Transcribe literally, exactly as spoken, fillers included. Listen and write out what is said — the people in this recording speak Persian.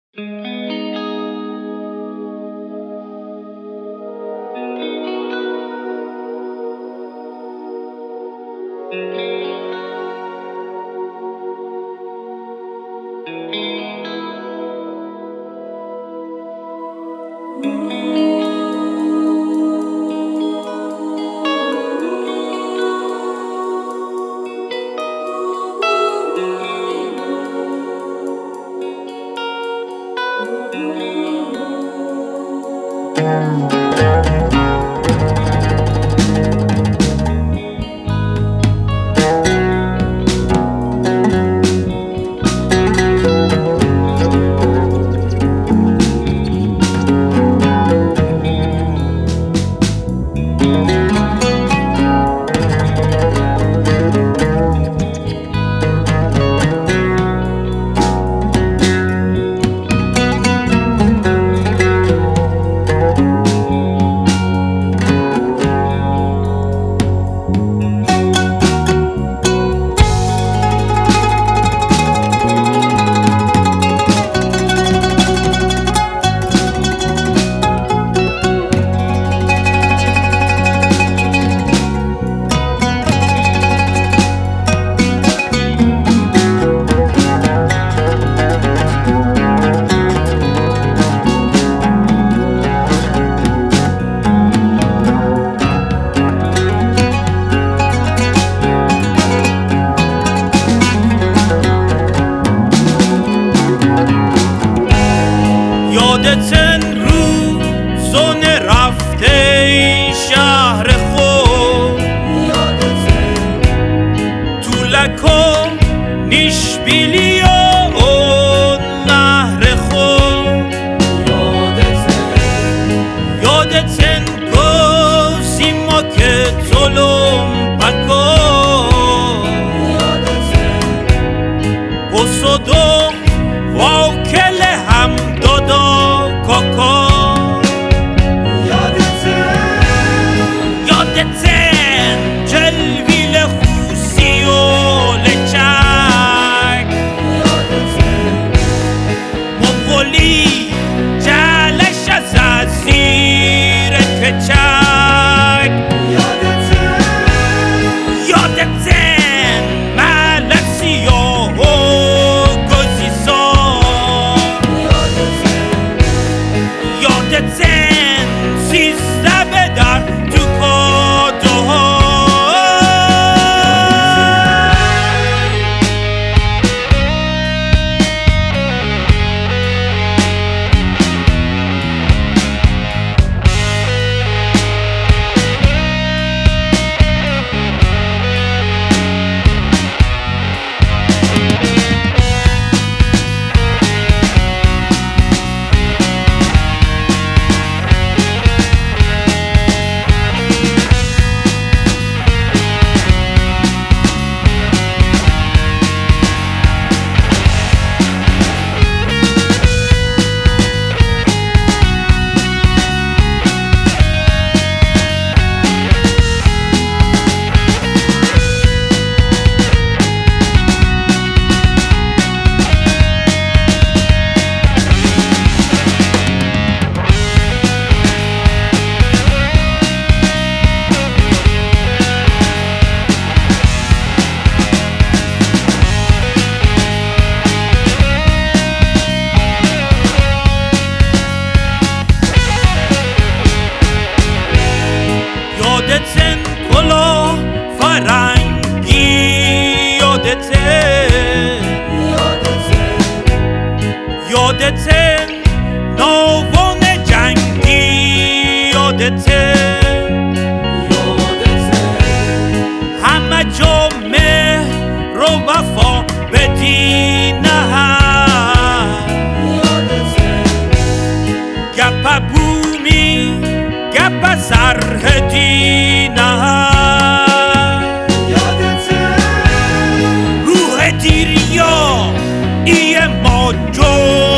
یادتن روزون رفته ای شهر خود، یادتن طولکو نیش بیلی اون نهر خود، یادتن یادتن گوزی ما که طولم بکن، یادتن بسودم واکل هم دادا کاکا، یادتن یادتن جلویل خوسی و لچک، یادتن مقولی جلش از زیر کچک، یادتن یادتن ملک سیاه و گزیزان، یادتن سیزده به در تو کاده ها. یادتن کلا فرنگی، یادتن یادتن ناوان جنگی، یادتن همه جا مهر و وفا بدین هم، گپ بومی گپ سرحدی نه، روح دیریا ای ما جو